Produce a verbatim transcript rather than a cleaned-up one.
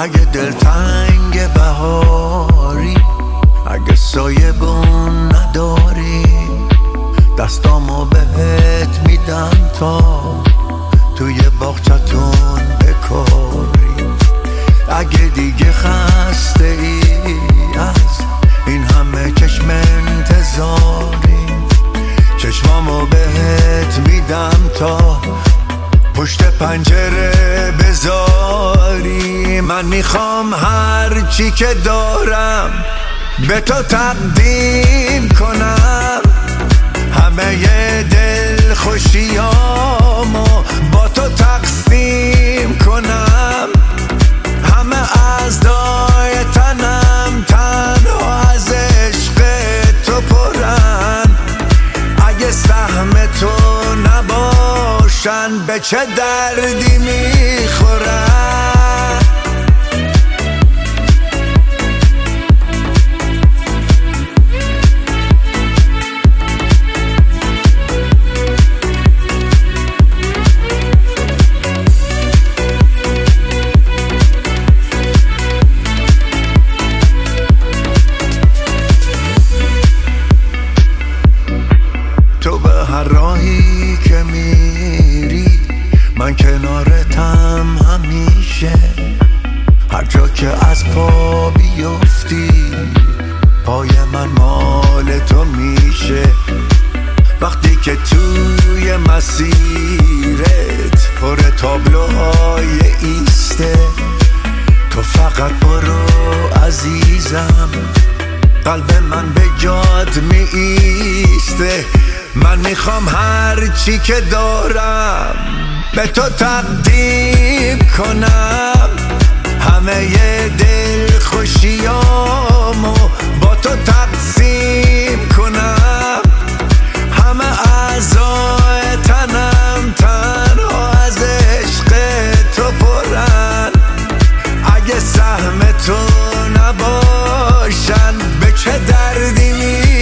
اگه دلتنگ بهاری، اگه سایه بون نداری، دستامو بهت میدم تا توی باغچتون بکاری. اگه دیگه خسته ای از این همه چشم انتظاری، چشمامو بهت میدم تا پشت پنجره بذاری. من میخوام هر چی که دارم به تو تقدیم کنم، همه دل خوشیامو با تو تقسیم کنم، همه اعضای تنم تنها از عشق تو پرن. اگه سهم تو نباشن به چه دردی میخورن؟ تو به هر راهی که میری من کنارتم همیشه، هر جا که از پا بیفتی پای من مال تو میشه. وقتی که توی مسیرت پر تابلوهای ایسته، تو فقط برو عزیزم، قلب من به جات می ایسته. من میخوام هر چی که دارم به تو تقدیم کنم، همه دل خوشیامو با تو تقسیم کنم، همه اعضای تنم تنها از عشق تو پرن. اگه سهم تو نباشن به چه دردی می